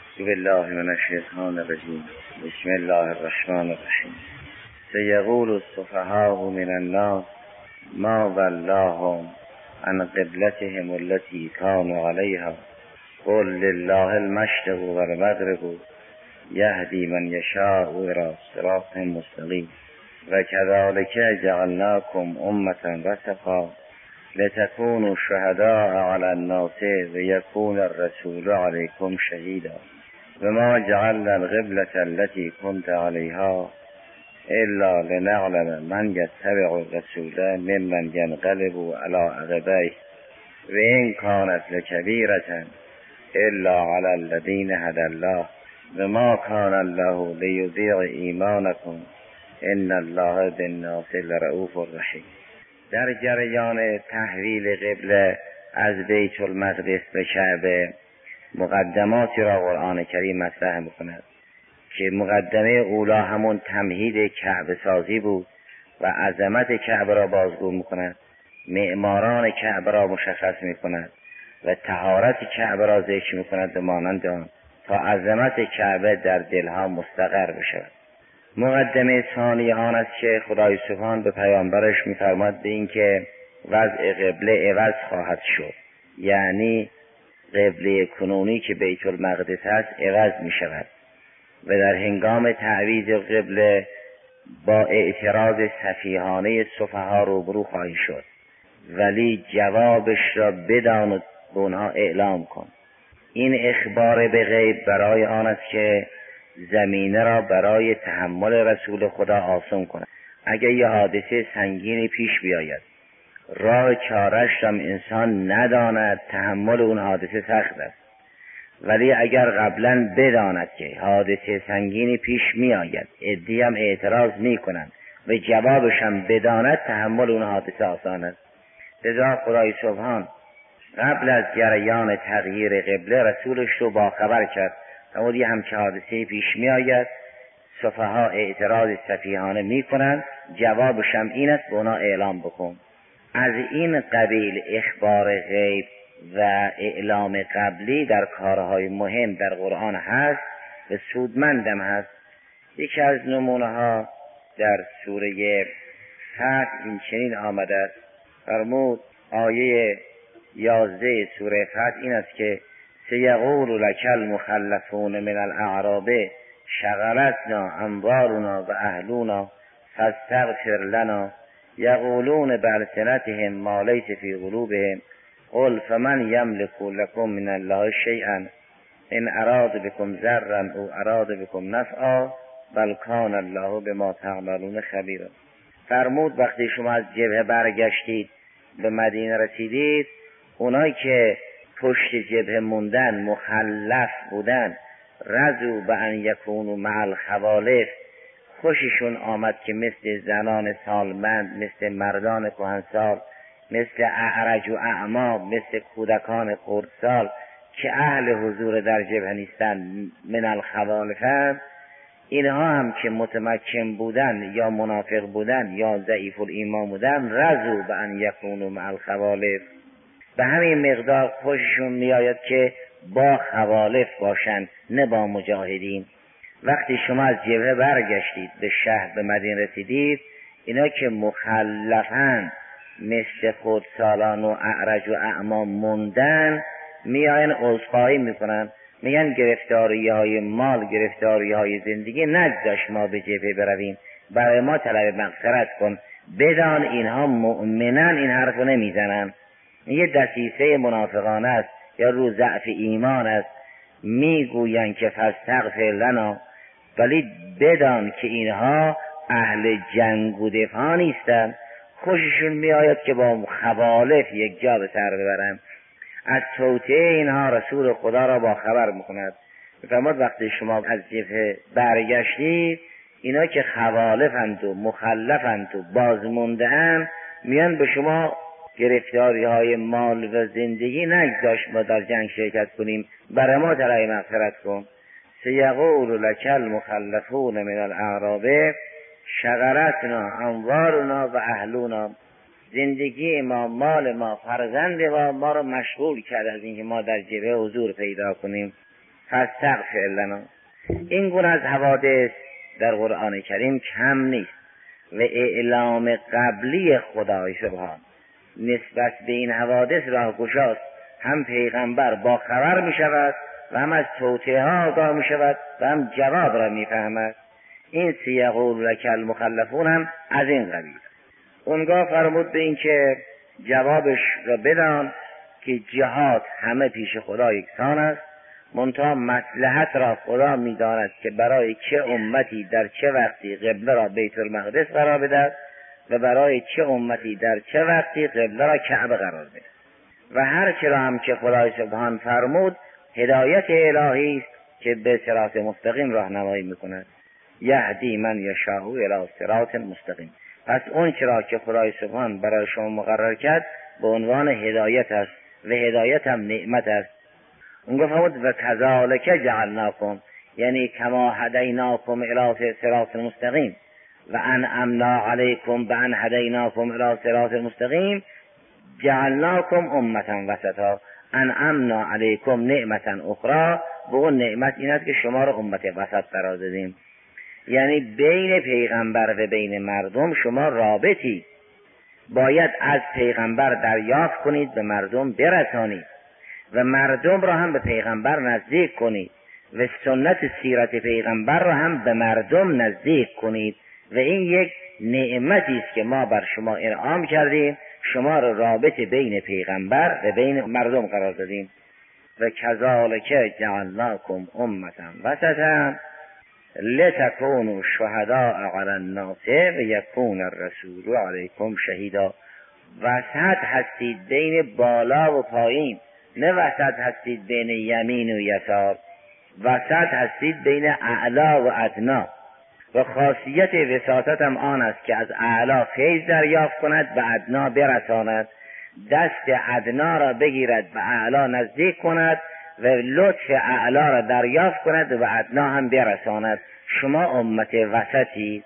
بالله من الشیطان الرجیم. بسم الله الرحمن الرحیم. سیقول السفهاء من الناس ما ولاهم عن قبلتهم التي كانوا عليها قل لله المشرق والمغرب یهدی من یشاء الی صراط مستقیم و کذلک جعلناکم امة وسطا لتكونوا شهداء على الناس ويكون الرسول عليكم شهيدا وما جعلنا القبلة التي كنت عليها إلا لنعلم من يتبع الرسول ممن ينقلب على عقبيه وإن كانت لكبيرة إلا على الذين هدى الله وما كان الله ليضيع إيمانكم إن الله بالناس لرؤوف رحیم. در جریان تحویل قبله از بیت المقدس به کعبه مقدماتی را قرآن کریم مطرح می‌کند که مقدمه اولا همون تمهید کعبه سازی بود و عظمت کعبه را بازگو می‌کند، معماران کعبه را مشخص می‌کند و طهارت کعبه را ذکر می‌کند به مانند آن تا عظمت کعبه در دلها مستقر بشود. مقدمه ثانی آن است که خدای سبحان به پیامبرش می‌فرماید به این که وضع قبله عوض خواهد شد، یعنی قبله کنونی که بیت المقدس است عوض می‌شود و در هنگام تعویض قبله با اعتراض سفیهانه سفها روبرو خواهی شد، ولی جوابش را بدان و به اونها اعلام کن. این اخبار به غیب برای آن است که زمینه را برای تحمل رسول خدا آسان کند. اگر یه حادثه سنگینی پیش بیاید، راه چارش هم انسان نداند، تحمل اون حادثه سخت است، ولی اگر قبلا بداند که حادثه سنگینی پیش می آید، عده‌ای هم اعتراض می کنند و جوابش هم بداند، تحمل اون حادثه آسان است. لذا خدای سبحان قبل از جریان تغییر قبله رسولش رو باخبر کرد تا همچه حادثه پیش می آید، سفها اعتراض سفیهانه می کنند، جوابش هم این است به اونا اعلام بکن. از این قبیل اخبار غیب و اعلام قبلی در کارهای مهم در قرآن هست و سودمندم هست. یکی از نمونه ها در سوره فتح این چنین آمده است. فرمود آیه 11 سوره فتح این است که سیقول لک المخلفون من الاعراب شغلتنا اموالنا و اهلنا فاستغفر لنا یقولون بألسنتهم ما لیس فی قلوبهم قل فمن یملک لکم من الله شیئا ان اراد بكم ضرا او اراد بكم نفعا بل کان الله بما تعملون خبیرا. فرمود وقتی شما از جبهه برگشتید به مدینه رسیدید، اونایی که پشت جبهه موندن، مخلف بودن، رضوا بان یکونوا مع الخوالف، خوششون آمد که مثل زنان سالمند، مثل مردان کهنسال، مثل اعرج و اعما، مثل کودکان خردسال که اهل حضور در جبهه نیستن، من الخوالفن، اینها هم که متمکن بودن یا منافق بودن یا ضعیف الایمان بودن، رضوا بان یکونوا مع الخوالف، به همین مقدار خوششون میآید که با خوالف باشند نه با مجاهدین. وقتی شما از جبهه برگشتید به شهر به مدینه رسیدید، اینا که مخلفن مثل خودسالان و اعرج و اعما موندن، میاین عذرخواهی میکنن، میگن گرفتاری های مال، گرفتاری های زندگی نگذاشت ما به جبهه برویم، برای ما طلب مغفرت کن. بدان اینها مؤمنن این حرفو نمیزنن، یه دسیسه منافقانه است یا رو ضعف ایمان است، میگوین که فاستغفر لنا، ولی بدان که اینها اهل جنگ و دفاع نیستن، خوششون میآید که با خوالف یک جا به سر ببرن. از توطئه اینها رسول خدا را با خبر میکند. میفرماد وقتی شما از جبهه برگشتید، اینا که خوالفند و مخلفند و بازمونده‌اند، میان به شما گرفتاری های مال و زندگی نگذاشت ما در جنگ شرکت کنیم، برای ما طلب مغفرت کن. سیقول لک المخلفون من الاعراب شغلتنا اموالنا و اهلنا، زندگی ما، مال ما، فرزند ما رو مشغول کرد از اینکه ما در جبهه حضور پیدا کنیم. فاستغفر لنا. این گونه از حوادث در قرآن کریم کم نیست و اعلام قبلی خدای سبحان نسبت به این حوادث راهگشاست. هم پیغمبر با خبر می شود و هم از توطئه ها آگاه می شود و هم جواب را می فهمد. این سیقول لک المخلفون هم از این قبیل. اونگاه فرمود به این که جوابش را بدان که جهاد همه پیش خدا یکسان است، منتها مصلحت را خدا می داند که برای چه امتی در چه وقتی قبله را بیت المقدس قرار بدهد و برای چه امتی در چه وقتی قبله را کعبه قرار بدهد. و هر چرا هم که خدای سبحان فرمود هدایت الهی است که به صراط مستقیم راهنمایی میکند. یهدی من یشاء الی صراط مستقیم. پس اون چرا که خدای سبحان برای شما مقرر کرد به عنوان هدایت است و هدایت هم نعمت است. اون گفت و کذالک جعلناکم، یعنی کما هدیناکم الی صراط مستقیم و انعمنا علیکم بان هدیناکم الی صراط مستقیم جعلناکم امتا وسطا انعمنا علیکم نعمتا اخرى. و اون نعمت این است که شما را امت وسط قرار دادیم، یعنی بین پیغمبر و بین مردم شما رابطی باید از پیغمبر دریافت کنید به مردم برسانید و مردم را هم به پیغمبر نزدیک کنید و سنت سیرت پیغمبر را هم به مردم نزدیک کنید و این یک نعمتی است که ما بر شما انعام کردیم، شما را رابط بین پیغمبر و بین مردم قرار دادیم. و کذالک جعلناکم امتا وسطا لتکونوا شهداء علی الناس و یکون الرسول علیکم شهیدا. وسط هستید بین بالا و پایین، نه وسط هستید بین یمین و یسار، وسط هستید بین اعلا و ادنا. و خاصیت وساطت هم آن است که از اعلا فیض دریافت کند به ادنا برساند، دست ادنا را بگیرد به اعلا نزدیک کند و لطف اعلا را دریافت کند و به ادنا هم برساند. شما امت وسطی.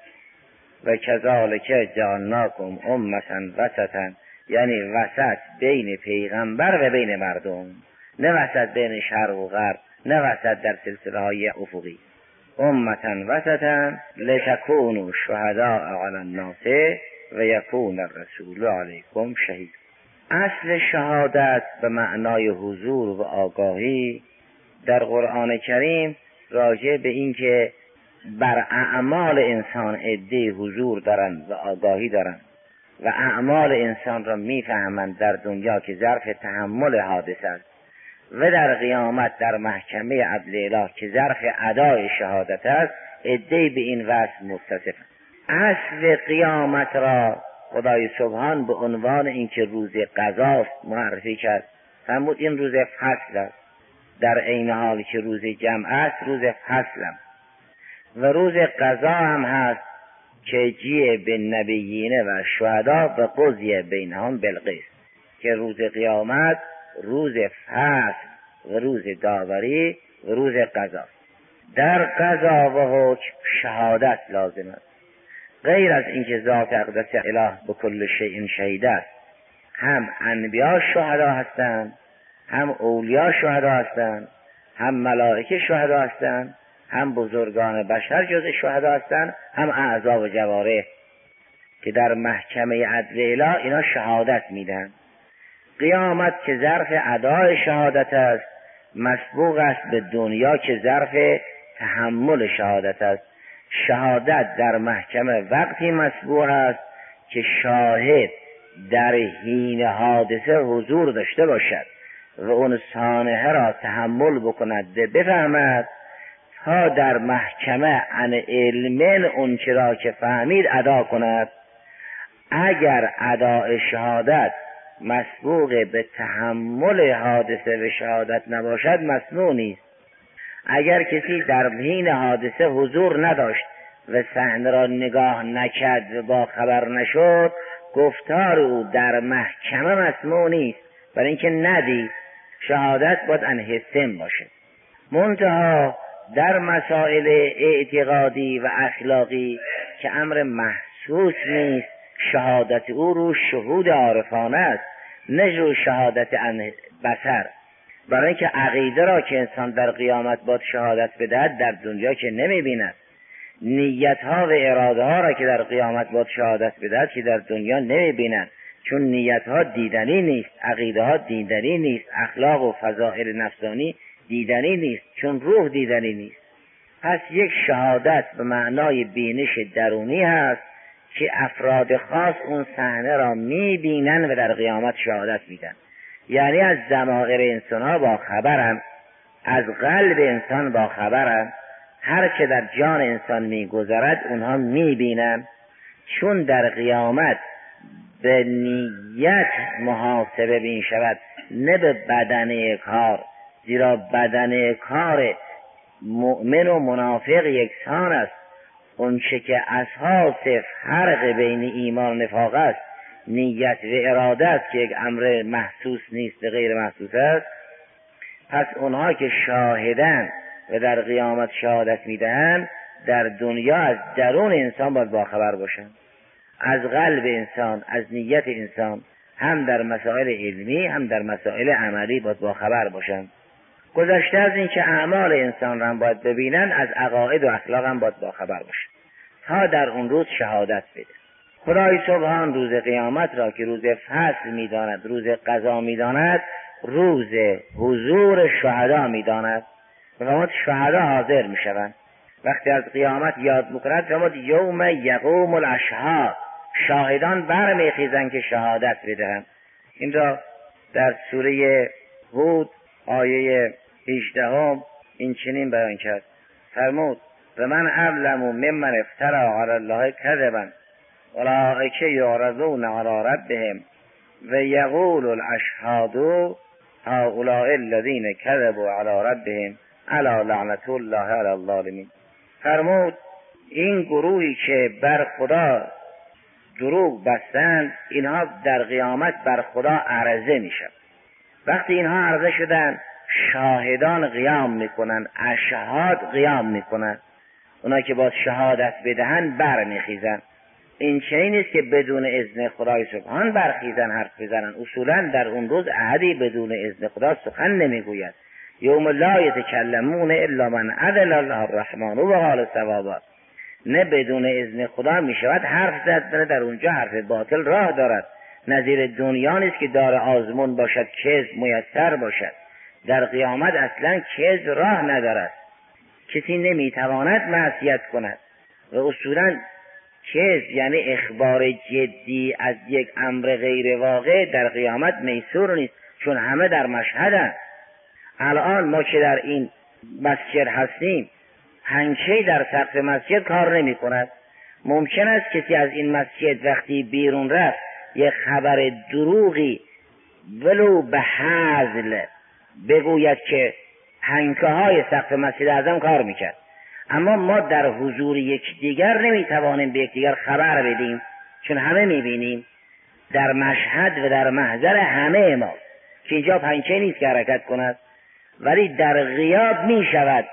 و کذالک جعلناکم امتا وسطا، یعنی وسط بین پیغمبر و بین مردم، نه وسط بین شرق و غرب، نه وسط در سلسله های افقی. امتا وسطا لتکونوا شهداء علی الناس و یکون الرسول علیکم شهید. اصل شهادت به معنای حضور و آگاهی در قرآن کریم راجع به این که بر اعمال انسان عده‌ای حضور دارند و آگاهی دارند و اعمال انسان را میفهمند در دنیا که ظرف تحمل حادثه است و در قیامت در محکمه عدل اله که ظرف ادای شهادت است، عده‌ای به این وصف متصفند. اصل قیامت را خدای سبحان به عنوان اینکه روز قضاست معرفی کرد. فرمود این روز فصل است، در عین حالی که روز جمع است روز فصل است. و روز قضا هم هست که جیه به نبیین و شهدا و قضیه بینهم بالقسط، که روز قیامت روز فصل و روز داوری و روز قضا. در قضا و حکم شهادت لازم است، غیر از اینکه ذات اقدس اله به کل شیء شهید است. هم انبیا شهدا هستند، هم اولیا شهدا هستند، هم ملائکه شهدا هستند، هم بزرگان بشر جز شهدا هستند، هم اعضا و جوارح که در محکمه عدل اله اینا شهادت میدن. قیامت که ظرف ادای شهادت است مسبوق است به دنیا که ظرف تحمل شهادت است. شهادت در محکمه وقتی مسبوق است که شاهد در حین حادثه حضور داشته باشد و اون سانحه را تحمل بکند بفهمد تا در محکمه عن علم اون چرا که فهمید ادا کند. اگر ادای شهادت مسبوق به تحمل حادثه و شهادت نباشد مسموع نیست. اگر کسی در حین حادثه حضور نداشت و صحنه را نگاه نکرد و با خبر نشد، گفتار او در محکمه مسموع نیست، برای اینکه ندید. شهادت باید عن حسن باشه. منتها در مسائل اعتقادی و اخلاقی که امر محسوس نیست، شهادت او رو شهود عارفانه است، نه رو شهادت عن بصر. برای اینکه عقیده را که انسان در قیامت باید شهادت بدهد در دنیا که نمیبیند، نیت ها و اراده ها را که در قیامت باید شهادت بدهد که در دنیا نمیبینند، چون نیت ها دیدنی نیست، عقیده ها دیدنی نیست، اخلاق و فضائل نفسانی دیدنی نیست، چون روح دیدنی نیست. پس یک شهادت به معنای بینش درونی هست که افراد خاص اون صحنه را میبینن و در قیامت شهادت میدن. یعنی از ضمائر انسان ها با خبرن، از قلب انسان با خبرن، هر که در جان انسان میگذرد اونها میبینن، چون در قیامت به نیت محاسبه میشود نه به بدنه کار، زیرا بدنه کار مؤمن و منافق یکسان است. اونچه که اساس فرق بین ایمان و نفاق است نیت و اراده است که یک امر محسوس نیست و غیر محسوس است. پس اونها که شاهدن و در قیامت شهادت میدهند در دنیا از درون انسان باید باخبر باشن، از قلب انسان، از نیت انسان، هم در مسائل علمی هم در مسائل عملی باید باخبر باشن. گذشته از این که اعمال انسان را باید ببینن، از عقاید و اخلاق هم باید باخبر باشن تا در اون روز شهادت بده. خدای سبحان روز قیامت را که روز فصل میداند، روز قضا میداند، روز حضور شهدا میداند. فرمود شهدا حاضر میشوند. وقتی از قیامت یاد میکند فرمود یوم یقوم الاشهاد، شاهدان برمیخیزند که شهادت بدهند. این را در سوره هود آیه 18 این چنین بیان کرد. فرمود و من اظلم ممن افتری علی الله کذبا اولئک یعرضون علی ربهم و یقول الاشهاد هؤلاء الذین کذبوا علی ربهم الا لعنة الله علی الظالمین. فرمود این گروهی که بر خدا دروغ بستند اینها در قیامت بر خدا عرضه میشن. وقتی اینها عرضه شدن شاهدان قیام میکنن، اشهاد قیام میکنن، اونا که با شهادت بدهن بر میخیزن. این چنین نیست که بدون اذن خدای سبحان برخیزن حرف بزنن. اصولا در اون روز احدی بدون اذن خدا سخن نمیگوید. یوم لا یتکلمون الا من اذن الله الرحمن و قال صوابا. نه بدون اذن خدا میشود حرف زد، در اونجا حرف باطل راه دارد. نظیر دنیا نیست که دار آزمون باشد، کذب میسر باشد. در قیامت اصلا کذب راه ندارد، کسی نمیتواند معصیت کند و اصولا کذب یعنی اخبار جدی از یک امر غیر واقع در قیامت میسور نیست، چون همه در مشهدند. الان ما که در این مسجد هستیم پنکه در سقف مسجد کار نمی کند. ممکن است کسی از این مسجد وقتی بیرون رفت یک خبر دروغی ولو به هزل بگوید که پنکه های سقف مسجد اعظم کار میکرد. اما ما در حضور یکدیگر نمیتوانیم به یکدیگر خبر بدیم، چون همه میبینیم در مشهد و در محضر همه ما که اینجا پنکه نیست که حرکت کند. ولی در غیاب میشود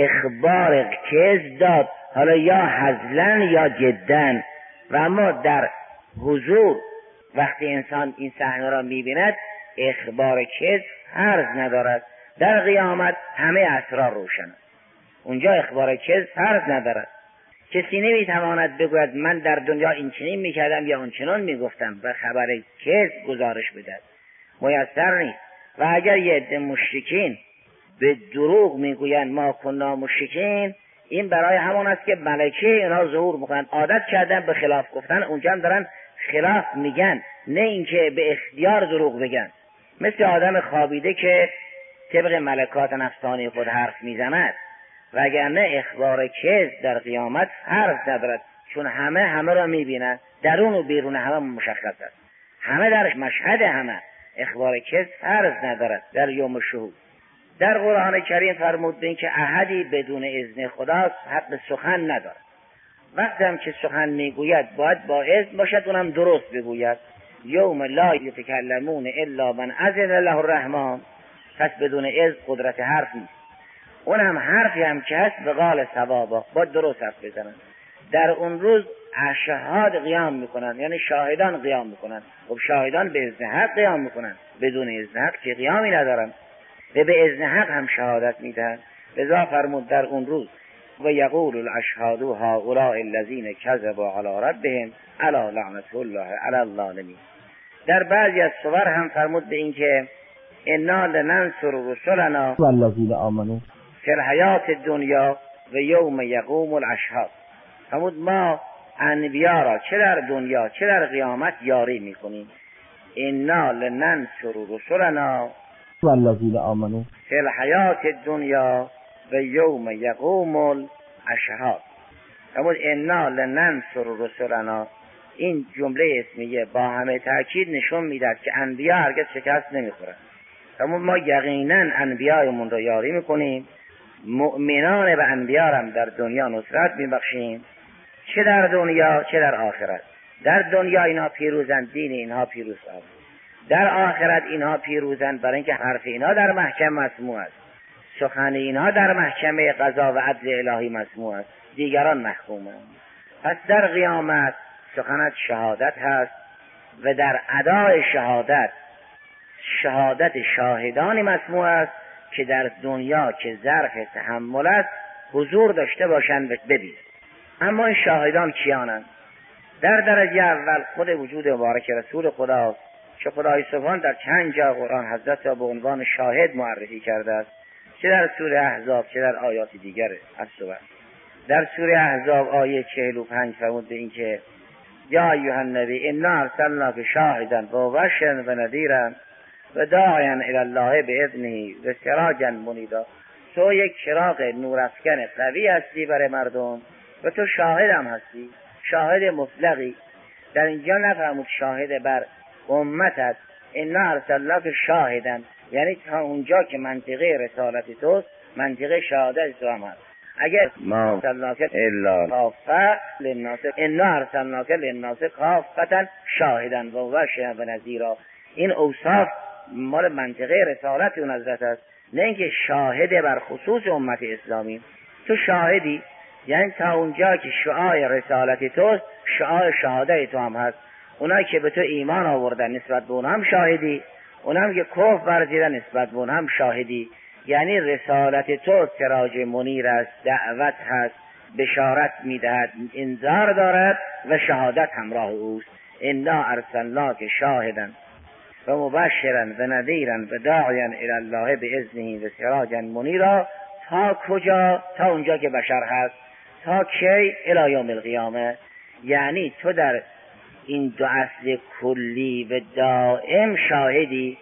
اخبار کذب داد، حالا یا هزلن یا جدن. و اما در حضور وقتی انسان این صحنه را میبیند اخبار کذب فرض ندارد. در قیامت همه اسرار روشن، اونجا اخبار کذب فرض ندارد. کسی نمیتواند بگوید من در دنیا این چنین میکردم یا اون چنان میگفتم و خبر کذب گزارش بدهد، میسر نیست. و اگر یه عده مشرکین به دروغ میگویند ما کنا مشرکین، این برای همون است که ملکه اینا ظهور میکنند، عادت کردن به خلاف گفتن، اونجا هم دارن خلاف میگن، نه اینکه به اختیار دروغ بگن. مثل آدم خوابیده که طبق ملکات نفسانی خود حرف میزند. وگرنه اخبار کذب در قیامت حرف ندارد، چون همه را میبینند، درون و بیرون همه مشخص است، همه در مشهد همه. اخبار کذب فرض ندارد در یوم شهود. در قرآن کریم فرمود به این که احدی بدون اذن خدا حق سخن ندارد. وقتی هم که سخن میگوید باید با اذن باشد، اونم درست بگوید. یوم لا یتکلمون الا من اذن له الرحمن. پس بدون اذن قدرت حرف نیست. اونم حرفی هم که هست به قال صوابا، باید درست حرف بزنن. در اون روز اشهاد قیام میکنن، یعنی شاهدان قیام میکنن. خب شاهدان به اذن حق قیام میکنن، بدون اذن حق که قیامی ندارن. و به اذن حق هم شهادت میدهند. لذا فرمود در اون روز و یقول الاشهاد هؤلاء الذین کذبوا علی ربهم الا لعنة الله علی الظالمین. در بعضی از سور هم فرمود به این که انا لننصر رسلنا والذین آمنوا فی الحیات الدنیا و یوم یقوم الاشهاد. فرمود ما انبیا را چه در دنیا چه در قیامت یاری میکنیم. انا لننصر رسلنا والذین آمنوا فی الحیات الدنیا و یوم یقوم الاشهاد. فرمود انا لننصر رسلنا. این جمله اسمیه با همه تاکید نشون میدهد که انبیا هرگز شکست نمیخورند. فرمود ما یقینا انبیایمون را یاری میکنیم، مؤمنان به انبیا هم در دنیا نصرت میبخشیم، چه در دنیا چه در آخرت. در دنیا اینها پیروزند، دین اینها پیروز است. در آخرت اینها پیروزند برای اینکه حرف اینها در محکم مسموع است، سخن اینها در محکمه قضا و عدل الهی مسموع است، دیگران محکومند. پس در قیامت سخنت شهادت هست و در ادای شهادت شاهدانی مسموع است که در دنیا که ظرف تحمل است حضور داشته باشند و ببینند. اما این شاهدان کیانند؟ در درجه اول خود وجود مبارک رسول خدا که خدای سبحان در چند جا قرآن حضرت را به عنوان شاهد معرفی کرده است، چه در سوره احزاب چه در آیات دیگر از سور. در سوره احزاب آیه 45 فرمود به این که یا ایها النبی انا ارسلناک شاهدا و مبشرا و نذیرا و داعیا الی الله باذنه و سراجا منیرا. تو یک چراغ نورافکن قوی هستی برای مردم و تو شاهد هم هستی، شاهد مطلقی. در اینجا نفرمود شاهد بر امتت، انا ارسلناک شاهدا، یعنی تا اونجا که منطقه رسالت توست منطقه شهادت تو هم هست. اگر ما ارسلناک الا کافه للناس انا ارسلناک للناس کافه شاهدا و مبشرا و نذیرا، این اوصاف مال منطقه رسالت اون حضرت است، نه اینکه شاهد بر خصوص امت اسلامی. تو شاهدی، یعنی تا اونجا که شعاع رسالت توست شعاع شهادت تو هم هست. اونایی که به تو ایمان آوردن نسبت به اون هم شاهدی، اونم که کفر ورزیدن نسبت به اون هم شاهدی. یعنی رسالت تو سراج منیر است، دعوت هست، بشارت میدهد، انذار دارد و شهادت همراه اوست. انا ارسلناک شاهدا و مبشرا و نذیرا و داعیا الی الله باذنه و سراجا منیرا. تا کجا؟ تا اونجا که بشر هست. تا کی؟ الی یوم القیامه. یعنی تو در این دو اصل کلی و دائم شاهدی.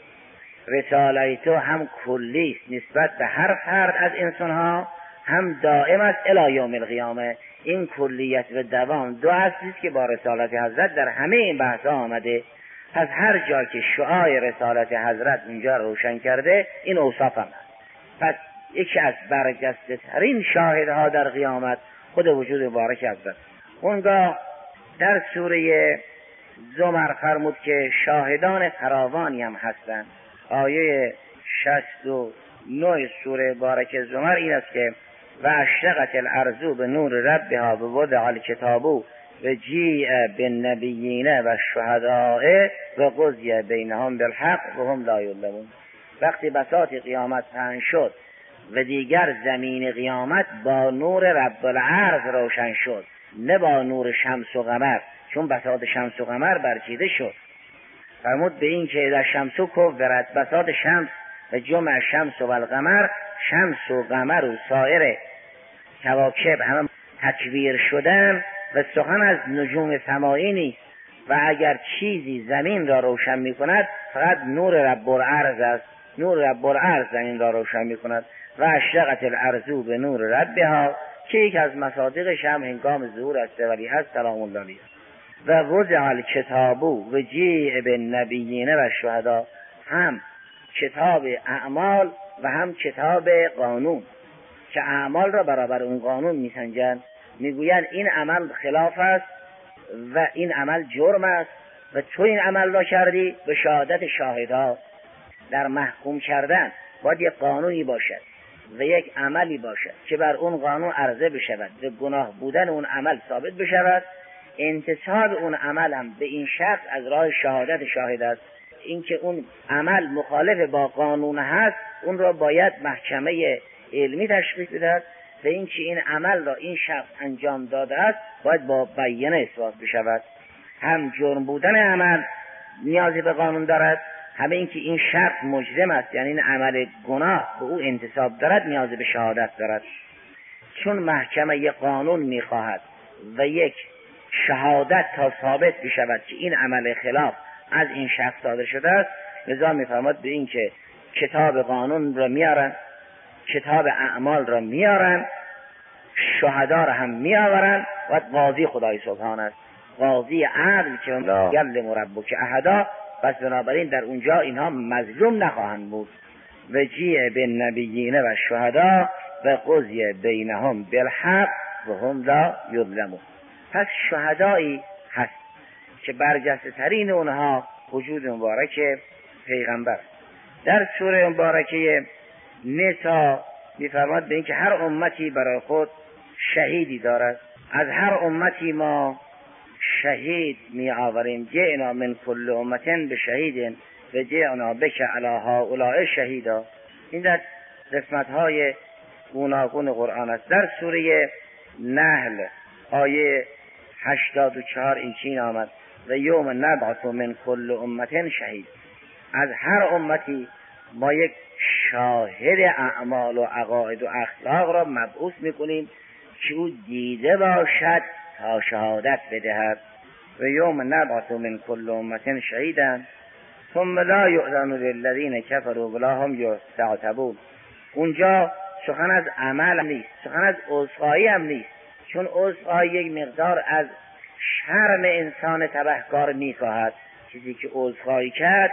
رسالت تو هم کلی است نسبت به هر فرد از انسانها، هم دائم است الی یوم القیامه. این کلیت و دوام دو اصلی است که با رسالت حضرت در همه این بحث‌ها آمده. پس هر جا که شعاع رسالت حضرت اونجا روشن کرده این اوصاف هم هست. پس یکی از برجسته ترین شاهدها در قیامت خود وجود مبارک حضرت. اونگاه در سوره زمر فرمود که شاهدان فراوانی هم هستند. آیه 69 سوره مبارک زمر این است که و اشرقت الارض به نور ربها و وضع الکتاب و جیء بالنبیین و الشهداء و قضی بینهم بالحق و هم لا یظلمون. وقتی بساط قیامت پهن شد و دیگر زمین قیامت با نور رب العرض روشن شد، نه با نور شمس و قمر، چون بساط شمس و قمر برچیده شد. فرمود به این که در شمس و کورت، بساط شمس و جمع شمس و القمر، شمس و قمر و سایر کواکب همه تکویر شدن و سخن از نجوم سمایی نیست. و اگر چیزی زمین را روشن می کند فقط نور رب العرض است. نور رب العرض زمین را روشن می کند. و اشرقت الارض به نور ربها، که یک از مصادیقش هم هنگام ظهور است ولی هست سلام الله علیه. و وضع الکتاب و جیء بالنبیین و الشهداء، هم کتاب اعمال و هم کتاب قانون، که اعمال را برابر اون قانون میسنجند. میگویند این عمل خلاف است و این عمل جرم است و تو این عمل را کردی. به شهادت شاهدها در محکوم کردن باید یک قانونی باشد و یک عملی باشد که بر اون قانون عرضه بشود و گناه بودن اون عمل ثابت بشود. انتصاب اون عمل هم به این شرط از راه شهادت شاهد است. اینکه اون عمل مخالف با قانون هست اون را باید محکمه علمی تشخیص بدهد و اینکه این عمل را این شخص انجام داده است باید با بیانه اثبات بشود. هم جرم بودن عمل نیازی به قانون دارد، همه اینکه این شخص مجرم است، یعنی این عمل گناه به او انتساب دارد، نیازی به شهادت دارد. چون محکمه یک قانون میخواهد و یک شهادت تا ثابت بشود که این عمل خلاف از این شخص صادر شده است، لذا میفرماد به این که کتاب قانون را میارن، کتاب اعمال را میارن، شهدا را هم میآورن و قاضی خدای سبحان است، قاضی عدل که یعلم ربک احدا. پس بنابراین در اونجا اینها مظلوم نخواهند بود. و جیع بالنبیین و شهدا و قضی بینهم بالحق و هم لا یظلمون. پس شهدایی هست که برجسته ترین اونها وجود مبارک پیغمبر. در سوره مبارکه نساء میفرماد به این که هر امتی برای خود شهیدی دارد، از هر امتی ما شهید می آوریم. جئنا من کل امتن به شهیدن و جئنا بک علی هؤلاء شهیدا. این در قسمت‌های گوناگون قرآن است. در سوره نحل آیه 84 این چین آمد و یوم نبعث من کل امتن شهید. از هر امتی ما یک شاهد اعمال و عقاید و اخلاق را مبعوث میکنیم که او دیده باشد تا شهادت بدهد. و یوم نبعث من کل امت شهیدا ثم لا یؤذن للذین کفروا ولا هم یستعتبون. اونجا سخن از عمل نیست، سخن از عذرخواهی هم نیست، چون عذرخواهی یک مقدار از شرم انسان تبهکار میخواهد. چیزی که عذرخواهی کرد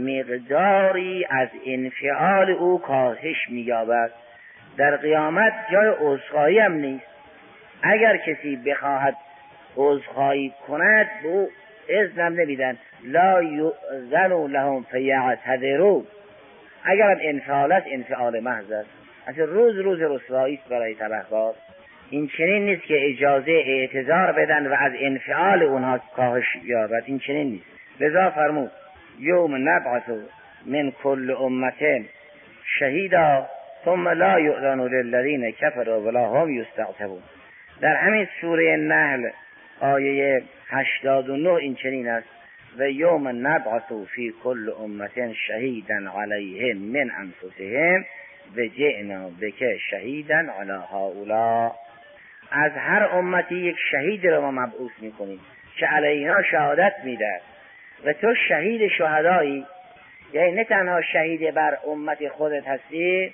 مقداری از انفعال او کاهش می‌یابد. در قیامت جای عذرخواهی هم نیست. اگر کسی بخواهد عذرخواهی کند به او اذن نمیدن، لا یؤذن لهم فیعتذروا. اگر هم انفعال است انفعال محض است. اصلا روز رسوایی است برای تبهکار. این چنین نیست که اجازه اعتذار بدن و از انفعال اونها کاهش یابد، این چنین نیست. لذا فرمود یوم نبعث من کل امت شهیدا ثم لا یؤذن للذین کفروا ولا هم یستعتبون. در همین سوره نحل آیه 89 این چنین است و یوم نبعث فی کل امت شهیدا علیهم من انفسهم و جئنا بک شهیدا علی هؤلاء. از هر امتی یک شهید را ما مبعوث میکنیم که علیها شهادت میده و تو شهید شهدایی، یعنی نه تنها شهید بر امت خودت هستی،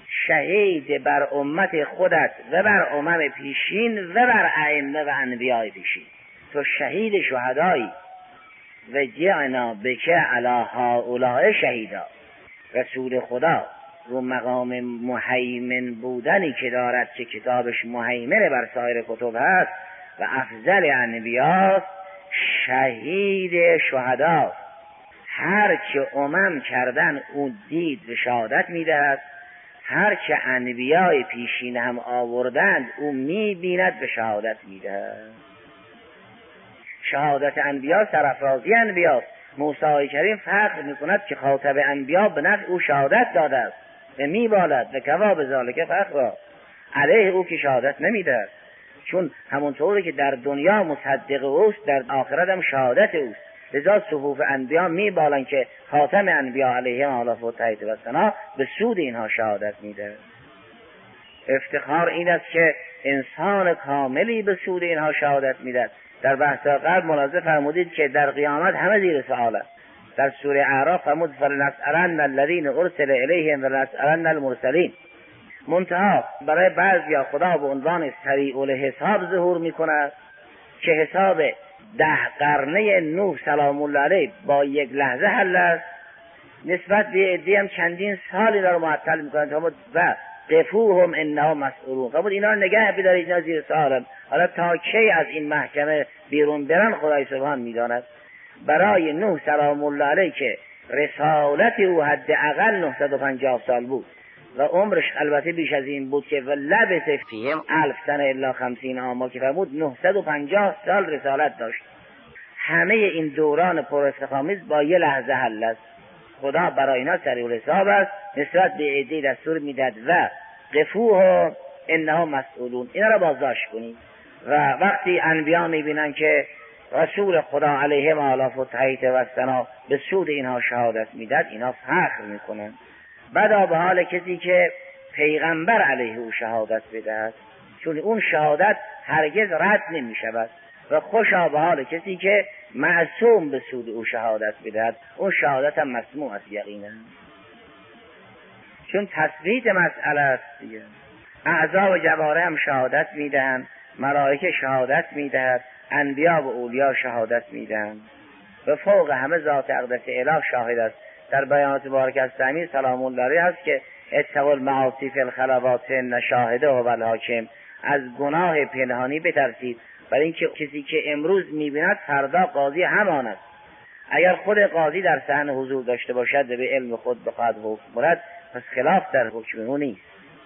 شهید بر امت خودت و بر امم پیشین و بر ائمه و انبیاء پیشین. تو شهید شهدایی و جعنا بک علی هؤلاء شهیدا. رسول خدا رو مقام مهیمن بودنی که دارد که کتابش مهیمن بر سایر کتب هست و افضل انبیاست، شهید شهداست. هر چه امم کردن او دید و شهادت میدهد، هر چه انبیای پیشین هم آوردند او میبیند و شهادت میدهد. شهادت انبیا سرافرازی انبیاست. موسی کریم فخر میکند که خاطب انبیا به نفع او شهادت داده است و میبالد و کوا بذالک فخرا. علیه او که شهادت نمیدهد، چون همونطوری که در دنیا مصدق اوست در آخرت هم شهادت اوست. لذا صفوف انبیا میبالند که خاتم انبیا علیهم آلاف و تایید و ثنا به سود اینها شهادت میده. افتخار این است که انسان کاملی به سود اینها شهادت میده. در بحث قبل ملاحظه فرمودید که در قیامت همه زیر سؤال است. در سوره اعراف فرمود فلنسألن الذین ارسل الیهم ولنسألن المرسلین. منتها برای بعضیا خدا به عنوان سریع الحساب ظهور میکند که حساب 10 قرنه نوح سلام الله علیه با یک لحظه حل است. نسبت به عده هم چندین سالی را معطل میکنند و قفوهم انهم مسئولون. فرمود اینا رو نگه بدارید، اینا زیر سوالن. حالا تا کی از این محکمه بیرون برن خدای سبحان میداند. برای نوح سلام الله علیه که رسالت او حداقل 950 سال بود و عمرش البته بیش از این بود که لبث فیهم 1000 سنه الا 50 عام، که فرمود 950 سال رسالت داشت. همه این دوران پر استقامت با یه لحظه حل است. خدا برای اینا سریع الحساب است، نسبت به عده‌ای دستور میداد و قفوه انها مسئولون، اینا را بازداشت کنید. و وقتی انبیا میبینن که رسول خدا علیه و آلاف و تحیط و سنا به سود اینها شهادت میداد، اینا فخر میکنن. بدا به حال کسی که پیغمبر علیه او شهادت بدهد، چون اون شهادت هرگز رد نمیشود. و خوشا به حال کسی که معصوم به سود او شهادت بدهد، اون شهادت هم مسموع است یقینا، چون تثبیت مسئله است دیگه. اعضا و جواره هم شهادت میدهند، ملائکه شهادت میدهد، انبیا و اولیا شهادت میدهند. به فوق همه ذات اقدس اله شاهد است. در بیانات مبارک از امیر سلام الله علیه هست که اتقوا المعاصی فی الخلوات نشاهده و الحاکم، از گناه پنهانی بترسید، برای اینکه کسی که امروز میبیند فردا قاضی همان است. اگر خود قاضی در صحن حضور داشته باشد و به علم خود بخواهد حکم کند، پس خلاف در حکم او نیست.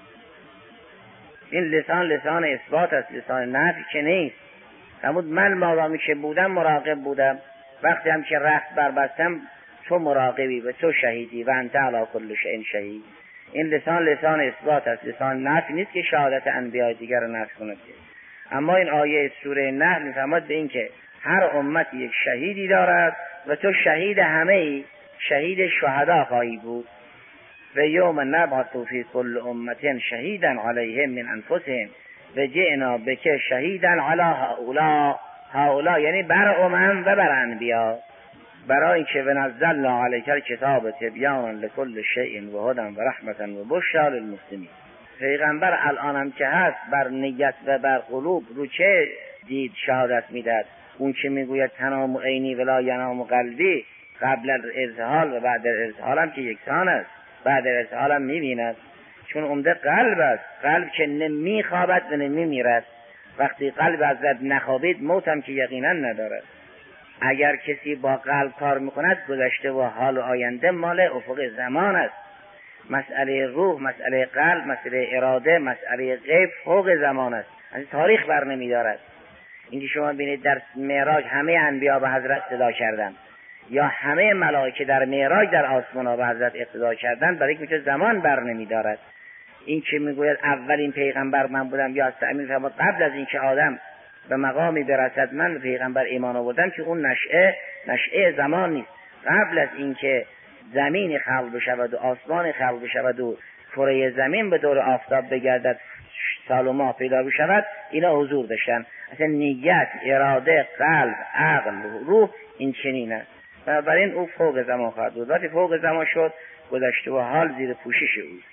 این لسان اثبات است، لسان نفی که نیست. فرمود من مادامی که بودم مراقب بودم، وقتی هم که رخت بربستم تو مراقبی و تو شهیدی و انت علی کل شیء شهید. این لسان اثبات است، لسان نفی نیست که شهادت انبیاء دیگر را نفی کند. اما این آیه سوره نحل می‌فرماید به این که هر امت یک شهیدی دارد و تو شهید همه ای، شهید شهدا خواهی بود. و یوم نبعث فی کل امت شهیدا علیهم من انفسهم و جئنا بک شهیدا علی هؤلاء یعنی بر امم و بر انبیا، برای اینکه ونزلنا علیک الکتاب تبیانا لکل شیء و هدی و رحمتا و بشری للمسلمین. پیغمبر الانم که هست بر نیت و بر قلوب رو چه دید شهادت میداد؟ اون که میگوید تنام عینی ولا ینام قلبی، قبل الارتحال و بعد الارتحال هم که یکسان است، بعد الارتحال هم میبیند، چون عمده قلب است. قلب که نمیخوابد و نمیمیرد. وقتی قلب ازت نخوابید موت هم که یقینا ندارد. اگر کسی با قلب کار میکند، گذشته و حال و آینده مال افق زمان است. مسئله روح، مسئله قلب، مسئله اراده، مسئله غیب فوق زمان است، از تاریخ بر نمیدارد. اینکه شما بینید در معراج همه انبیا به حضرت اقتدا کردند، یا همه ملائکه در معراج در آسمان به حضرت اقتدا کردند، برای اینکه زمان بر نمیدارد. این که میگوید اولین پیغمبر من بودم، یا استعمین فرمود قبل از اینکه آدم به مقامی برسد من پیغمبر ایمان آوردم، که اون نشأه زمان نیست. قبل از اینکه زمین خلق بشود و آسمان خلق بشود و کره زمین به دور آفتاب بگردد، سال و ماه پیدا بشود، اینا حضور داشتن. اصلا نیت، اراده، قلب، عقل، روح این چنین است. بنابراین او فوق زمان خواهد بود. وقتی فوق زمان شد، گذشته و حال زیر پوشش اوست.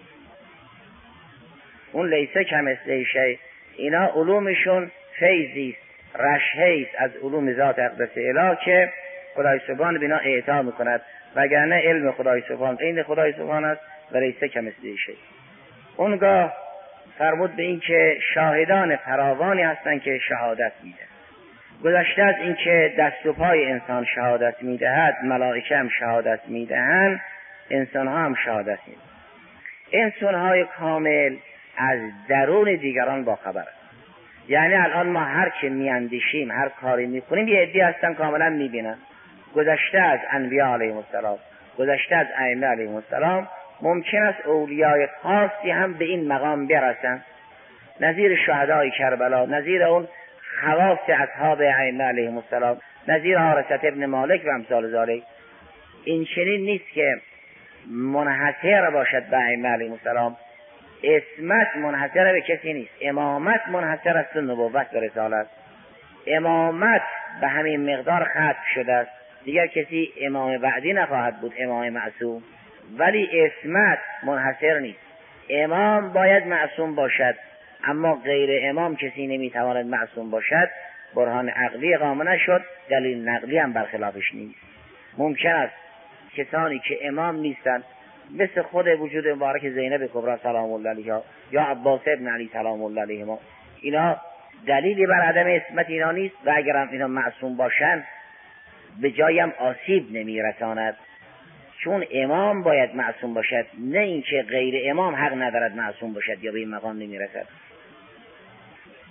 اون لیسه کمثله شیء، اینا علومشون فیضی است، رشحه است از علوم ذات اقدس اله که خدای سبحان بینا اعطا میکند، وگرنه علم خدای سبحان عین خدای سبحان است و لیسه کمثله شیء. اونگاه فرمود به این که شاهدان فراوانی هستند که شهادت میده. گذشته از این که دست و پای انسان شهادت میدهد، ملائکه هم شهادت میدهند، انسان ها هم شهادت میدهند. انسان های کامل از درون دیگران با خبر است. یعنی الان ما هر چه میاندیشیم، هر کاری میکنیم، یه عده‌ای هستن کاملا میبینن. گذشته از انبیاء علیهم السلام، گذشته از ائمه علیهم السلام، ممکن است اولیای خاصی هم به این مقام برسن، نظیر شهدای کربلا، نظیر اون خواص اصحاب ائمه علیهم السلام، نظیر حارثة ابن مالک و امثال ذالک. این چنین نیست که منحصر باشد به ائمه علیهم السلام. اسمت منحصر به کسی نیست، امامت منحصر است به نبوت و رسالت. امامت به همین مقدار ختم شده است، دیگر کسی امام بعدی نخواهد بود، امام معصوم. ولی اسمت منحصر نیست. امام باید معصوم باشد، اما غیر امام کسی نمیتواند معصوم باشد. برهان عقلی اقامه نشد، دلیل نقلی هم برخلافش نیست. ممکن است کسانی که امام نیستند، مثل خود وجود مبارک زینب کبری سلام الله علیها یا عباس ابن علی سلام الله علیهما، اینا دلیلی بر عدم اسمت اینا نیست، و اگر هم اینا معصوم باشند به جایم آسیب نمیرساند، چون امام باید معصوم باشد، نه اینکه غیر امام حق ندارد معصوم باشد یا به این مقام نمیرسد.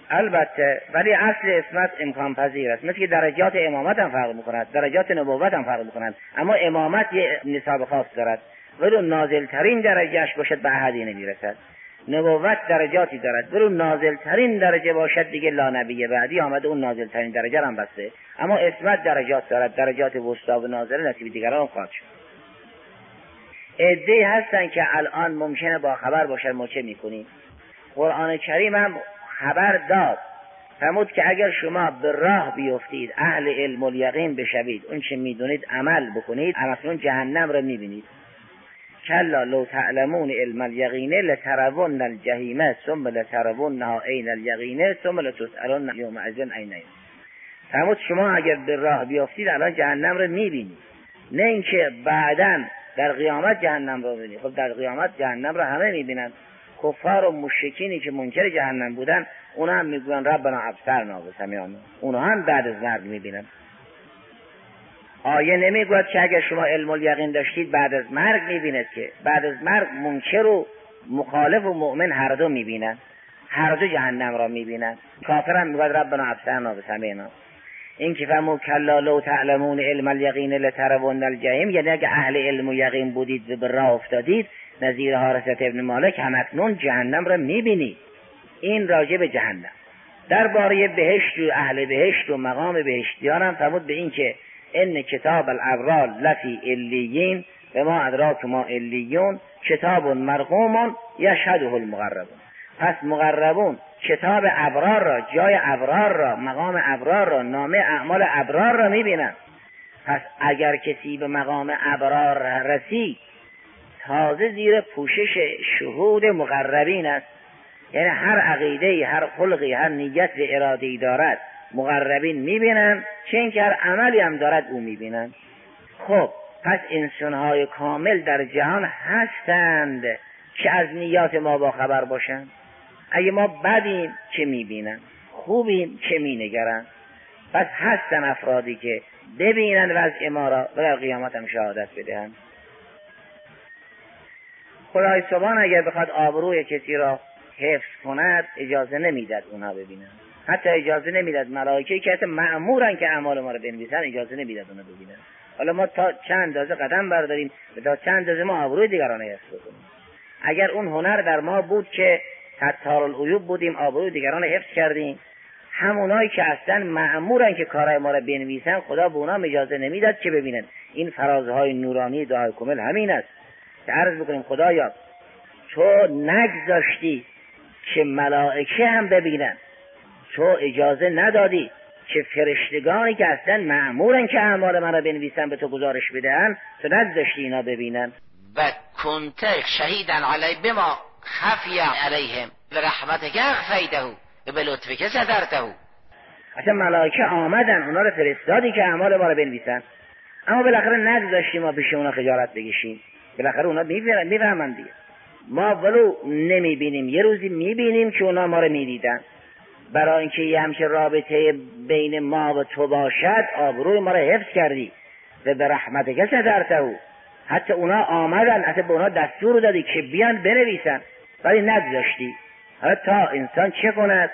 البته ولی اصل اسمت امکان پذیر است. مثل که درجات امامت هم فرق میکند، درجات نبوت هم فرق میکنند، اما امامت یه نصاب خاص دارد ولو نازل ترین درجهش باشد به احدی نمیرسد. نبوت درجاتی دارد ولو نازل ترین درجه باشد دیگه لا نبی بعدی آمده اون نازل ترین درجه هم بسته. اما اسمت درجات دارد، درجات وسطی و نازل نصیب دیگران خواهد شد. عده‌ای هستن که الان ممکنه با خبر باشن ما چه میکنیم. قرآن کریم هم خبر داد، فرمود که اگر شما به راه بیفتید اهل علم و یقین بشوید، اون چه میدونید عمل بکنید، همکنون جهنم را میبینید. کلا لو تعلمون علم الیقین لترون الجحیم ثم لترونها عین الیقین ثم لتسألن یومئذ عین. فرمود شما اگر به راه بیفتید الان جهنم را میبینید، نه اینکه بعداً در قیامت جهنم را ببینید. خب در قیامت جهنم را همه میبینند. کفار و مشرکینی که منکر جهنم بودن اونا هم میگوین ربنا ابصرنا وسمعنا، اونا هم بعد از مرگ میبینن. آیه نمیگوید که اگر شما علم الیقین داشتید بعد از مرگ میبینید، که بعد از مرگ منکر و مخالف و مؤمن هر دو میبینن، هر دو جهنم را میبینن. کافر هم میگوید ربنا ابصرنا وسمعنا. این که فرمود کلا لو تعلمون علم الیقین لترون الجحیم، یعنی اگر اهل علم و یقین بودید و به راه افتادید نظیر حارثة ابن مالک همکنون جهنم را میبینید. این راجع به جهنم. درباره بهشت و اهل بهشت و مقام بهشتیان هم فرمود به این که ان کتاب الابرار لفی علیین و ما ادراک ما علیون کتاب مرقوم یشهده المقربون. پس مقربون کتاب ابرار را، جای ابرار را، مقام ابرار را، نامه اعمال ابرار را میبینن. پس اگر کسی به مقام ابرار رسید تازه زیر پوشش شهود مقربین است، یعنی هر عقیده، هر خلقی، هر نیت و اراده‌ای دارد مقربین میبینن، چه اینکه هر عملی هم دارد او میبینن. خب پس انسان‌های کامل در جهان هستند که از نیات ما با خبر باشند. اگه ما بدیم چه میبینن، خوبیم چه مینگرن. پس هستن افرادی که ببینن وضع ما را و در قیامت هم شهادت بدهند. خدای سبحان اگر بخواد آبروی کسی را حفظ کند اجازه نمیداد اونها ببینن، حتی اجازه نمیداد ملائکه‌ای که مأمورن که اعمال ما رو بنویسن اجازه نمیداد اونها ببینن. حالا ما تا چند اندازه قدم برداریم و تا چند اندازه ما آبروی دیگران حفظ کنیم. اگر اون هنر در ما بود که ستار العیوب بودیم، آبروی دیگران حفظ کردیم، همونایی که اصلا مأمورن که کارهای ما رو بنویسن خدا به اونها اجازه نمیداد که ببینن. این فرازهای نورانی دعای کامل همین است که عرض بکنیم خدایا تو نگذاشتی که ملائکه هم ببینن، تو اجازه ندادی که فرشتگانی که اصلا مأمورن که اعمال من را بنویسن به تو گزارش بدهن، تو نگذاشتی اینا ببینن. و کنت شهیدا علی بما خفی علیهم برحمتک اخفیته و بلطفک سترته. اصلا ملائکه آمدن اونا رو فرستادی که اعمال ما را بنویسن، اما بالاخره نگذاشتی ما پیش اونا خجالت بکشیم. بالاخره اونا میفهمن دیگه. ما ولو نمیبینیم یه روزی میبینیم که اونا ما رو میدیدن. برای اینکه یه همچه رابطه بین ما و تو باشد آبروی ما رو حفظ کردی و به رحمتک سترته. حتی اونا آمدن، حتی به اونا دستور دادی که بیان بنویسن ولی نگذاشتی. حالا تا انسان چه کند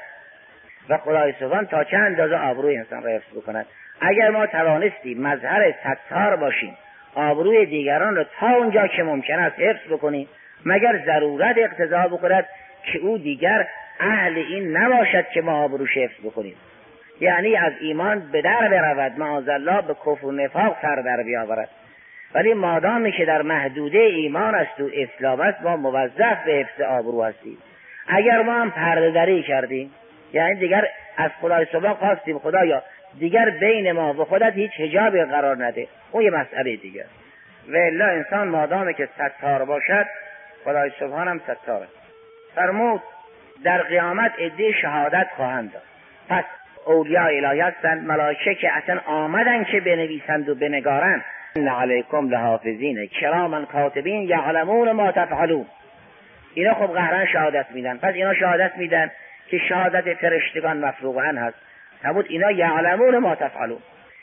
و خدای سبحان تا چند اندازه آبروی انسان را حفظ بکند. اگر ما توانستیم مظهر ستار باشیم، آبروی دیگران را تا اونجا که ممکن است حفظ بکنیم، مگر ضرورت اقتضا بکند که او دیگر اهل این نباشد که ما آبروش حفظ بکنیم، یعنی از ایمان به در برود، معاذالله به کفر و نفاق سر در بیاورد. ولی مادامی که در محدوده ایمان است و اسلام است ما موظف به حفظ آبرو هستیم. اگر ما هم پرده دری کردیم، یعنی دیگر از خدای سبحان خواستیم خدایا دیگر بین ما و خودت هیچ حجابی قرار نده، اون یه مسئله دیگر. و الا انسان مادامی که ستار باشد خدای سبحان هم ستاره. فرمود در قیامت عده شهادت خواهند داد. پس اولیاء الهی هستند، ملائکه که اصلا آمدن که بنویسند و بنگارند. ان علیکم لحافظین کراما کاتبین یعلمون ما تفعلون. اینا خب قهرن شهادت میدن. پس اینا شهادت میدن که شهادت فرشتگان مفروغ عنه هست. فرمود اینا یعلمون ما تفعلون.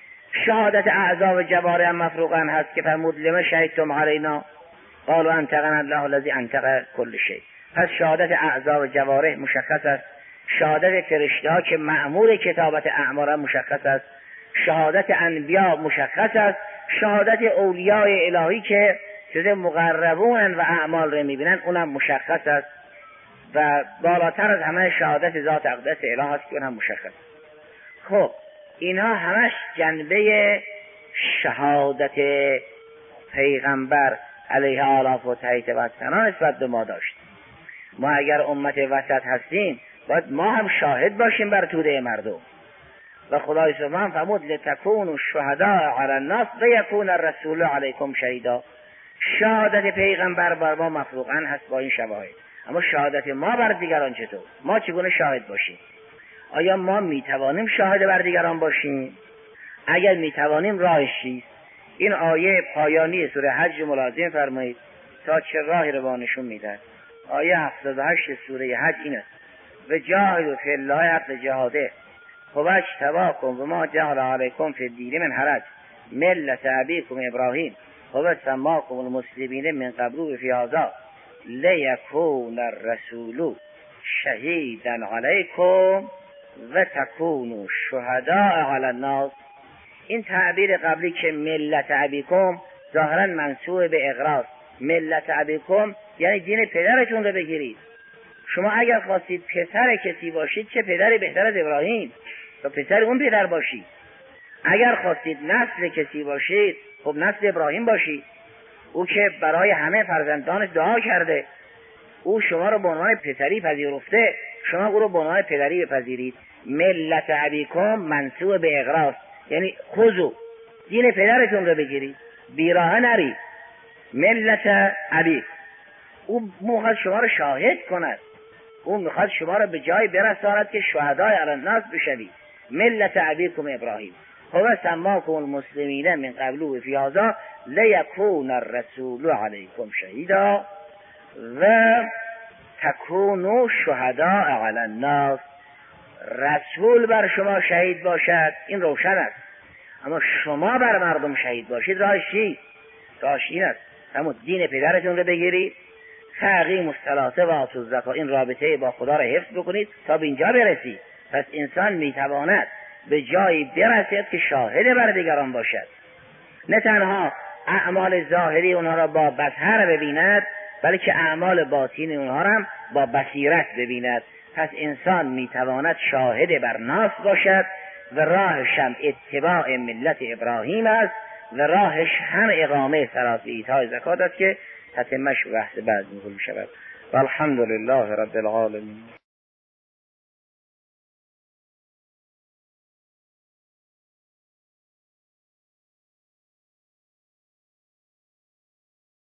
شهادت اعضا و جوارح هم مفروغ عنه هست که فرمود لما شهدتم علینا قالوا انطقنا الله الذی انطق كل شیء. پس شهادت اعضا و جوارح مشخص است شهادت فرشته ها که مأمور کتابت اعمال مشخص است، شهادت انبیا مشخص است، شهادت اولیاء الهی که جز مقربون و اعمال رو میبینن اونم مشخص است و بالاتر از همه شهادت ذات اقدس اله است که اونم مشخص است. خب اینها همش جنبه شهادت پیغمبر علیه آلاف و تحیط و سنا نسبت به ما داشت. ما اگر امت وسط هستیم باید ما هم شاهد باشیم بر توده مردم و خدای سبحان فرمود لتکونوا شهداء علی الناس و یکون الرسول علیکم شهیدا. شهادت پیغمبر بر ما مفروغاً هست با این شواهد، اما شهادت ما بر دیگران چطور؟ ما چگونه شاهد باشیم؟ آیا ما میتوانیم شاهد بر دیگران باشیم؟ اگر میتوانیم راهش چیست؟ این آیه پایانی سوره حج ملاحظه فرمایید تا چه راهی رو با نشون میدن. آیه 78 سوره حج این است: و جاهدوا فی الله حق جهاده هو اجتباکم و ما جعل علیکم فی الدین من حرج ملة ابیکم ابراهیم هو سماکم المسلمین من قبل و فی هذا لیکون الرسول شهیدا علیکم و تکونوا شهداء علی الناس. این تعبیر قبلی که ملت ابیکم ظاهرا منسوب به اقراض، ملت ابیکم یعنی دین پدرتون رو بگیرید. شما اگر خواستید پسر کسی باشید چه پدری بهتر از ابراهیم، تو پسر اون پدر باشید. اگر خواستید نسل کسی باشید خب نسل ابراهیم باشید، او که برای همه فرزندانش دعا کرده، او شما رو به عنوان پسری پذیرفته، شما او رو به عنوان پدری بپذیرید. ملت ابیکم منسوب به اقراض یعنی خذوا دین پدرتون رو بگیرید، بیراه نرید. ملت ابی او میخواد شما رو شاهد کند، او میخواد شما رو به جای برساند که شهدای علی الناس بشوید. ملت ابیکم ابراهیم هو سماکم المسلمین من قبل و فی هذا لیکون الرسول علیکم شهیدا و تکونوا شهداء علی الناس. رسول بر شما شهید باشد این روشن است، اما شما بر مردم شهید باشید راهش چی؟ راهش این است همون دین پدرتون رو بگیرید، فاقیموا الصلاة و آتوا الزکاة، این رابطه با خدا رو حفظ بکنید تا به اینجا برسید. پس انسان میتواند به جایی برسد که شاهد بر دیگران باشد، نه تنها اعمال ظاهری اونها را با بصر ببیند بلکه اعمال باطنی اونها را هم با بصیرت ببیند. پس انسان میتواند شاهد بر ناس باشد و راهش هم اتباع ملت ابراهیم است و راهش هم اقامه صلات و ایتاء زکات است که تتمش بحث بعد می‌شود. والحمد لله رب العالمین.